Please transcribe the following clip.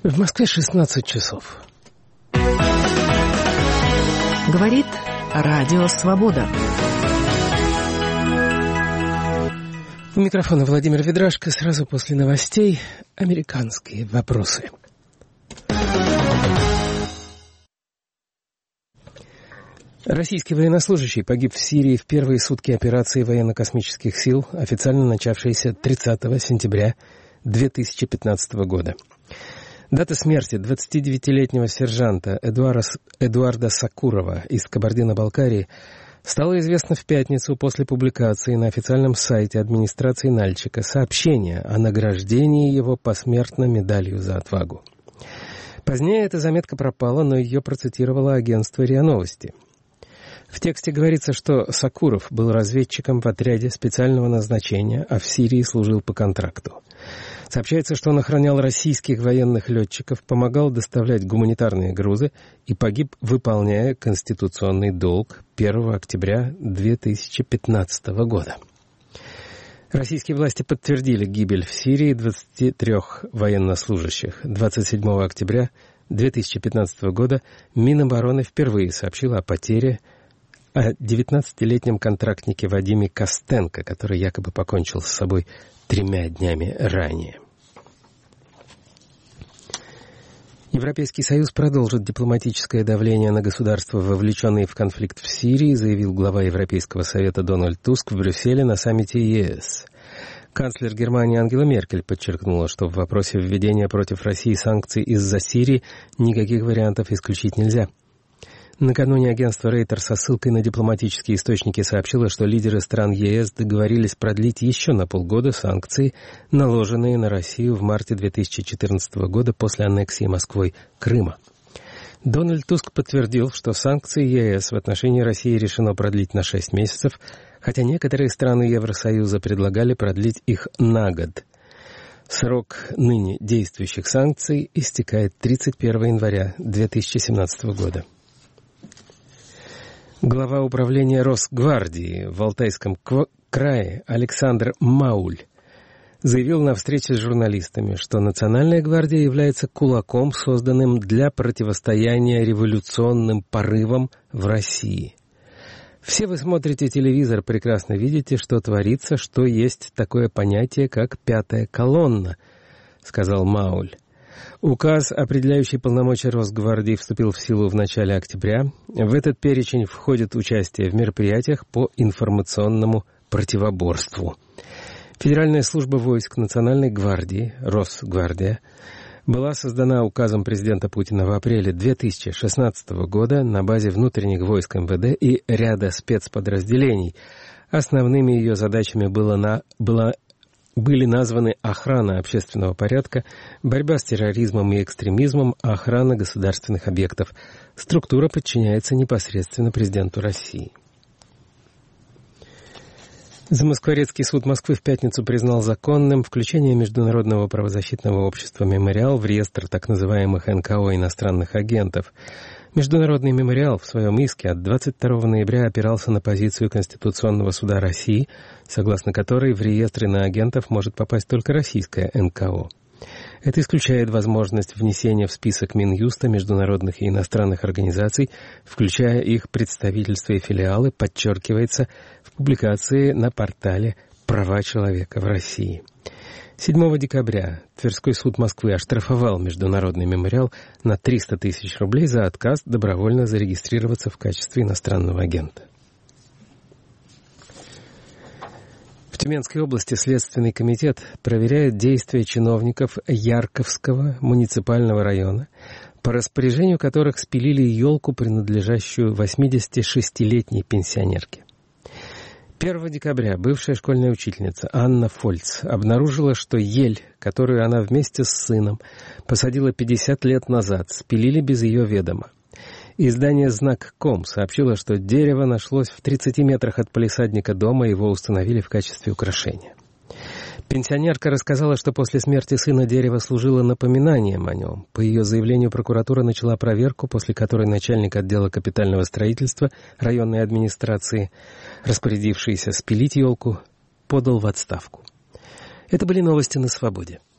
В Москве 16 часов. Говорит Радио Свобода. У микрофона Владимир Ведрашко. Сразу после новостей американские вопросы. Российский военнослужащий погиб в Сирии в первые сутки операции военно-космических сил, официально начавшейся 30 сентября 2015 года. Дата смерти 29-летнего сержанта Эдуарда Сакурова из Кабардино-Балкарии стало известно в пятницу после публикации на официальном сайте администрации Нальчика сообщения о награждении его посмертно медалью за отвагу. Позднее эта заметка пропала, но ее процитировало агентство РИА Новости. В тексте говорится, что Сакуров был разведчиком в отряде специального назначения, а в Сирии служил по контракту. Сообщается, что он охранял российских военных летчиков, помогал доставлять гуманитарные грузы и погиб, выполняя конституционный долг 1 октября 2015 года. Российские власти подтвердили гибель в Сирии 23 военнослужащих. 27 октября 2015 года Минобороны впервые сообщила о потере о 19-летнем контрактнике Вадиме Костенко, который якобы покончил с собой 3 днями ранее. Европейский Союз продолжит дипломатическое давление на государства, вовлеченные в конфликт в Сирии, заявил глава Европейского Совета Дональд Туск в Брюсселе на саммите ЕС. Канцлер Германии Ангела Меркель подчеркнула, что в вопросе введения против России санкций из-за Сирии никаких вариантов исключить нельзя. Накануне агентство Reuters со ссылкой на дипломатические источники сообщило, что лидеры стран ЕС договорились продлить еще на полгода санкции, наложенные на Россию в марте 2014 года после аннексии Москвой Крыма. Дональд Туск подтвердил, что санкции ЕС в отношении России решено продлить на 6 месяцев, хотя некоторые страны Евросоюза предлагали продлить их на год. Срок ныне действующих санкций истекает 31 января 2017 года. Глава управления Росгвардии в Алтайском крае Александр Мауль заявил на встрече с журналистами, что Национальная гвардия является кулаком, созданным для противостояния революционным порывам в России. Все вы смотрите телевизор, прекрасно видите, что творится, что есть такое понятие, как «пятая колонна», сказал Мауль. Указ, определяющий полномочия Росгвардии, вступил в силу в начале октября. В этот перечень входит участие в мероприятиях по информационному противоборству. Федеральная служба войск Национальной гвардии, Росгвардия, была создана указом президента Путина в апреле 2016 года на базе внутренних войск МВД и ряда спецподразделений. Основными ее задачами были названы охрана общественного порядка, борьба с терроризмом и экстремизмом, охрана государственных объектов. Структура подчиняется непосредственно президенту России. Замоскворецкий суд Москвы в пятницу признал законным включение Международного правозащитного общества «Мемориал» в реестр так называемых НКО иностранных агентов. Международный мемориал в своем иске от 22 ноября опирался на позицию Конституционного суда России, согласно которой в реестр иноагентов может попасть только российское НКО. Это исключает возможность внесения в список Минюста международных и иностранных организаций, включая их представительства и филиалы, подчеркивается в публикации на портале «Права человека в России». 7 декабря Тверской суд Москвы оштрафовал Международный мемориал на 300 тысяч рублей за отказ добровольно зарегистрироваться в качестве иностранного агента. В Тюменской области Следственный комитет проверяет действия чиновников Ярковского муниципального района, по распоряжению которых спилили елку, принадлежащую 86-летней пенсионерке. 1 декабря бывшая школьная учительница Анна Фольц обнаружила, что ель, которую она вместе с сыном посадила 50 лет назад, спилили без ее ведома. Издание «Знак.ком» сообщило, что дерево нашлось в 30 метрах от палисадника дома, его установили в качестве украшения. Пенсионерка рассказала, что после смерти сына дерево служило напоминанием о нем. По ее заявлению прокуратура начала проверку, после которой начальник отдела капитального строительства районной администрации, распорядившийся спилить елку, подал в отставку. Это были новости на «Свободе».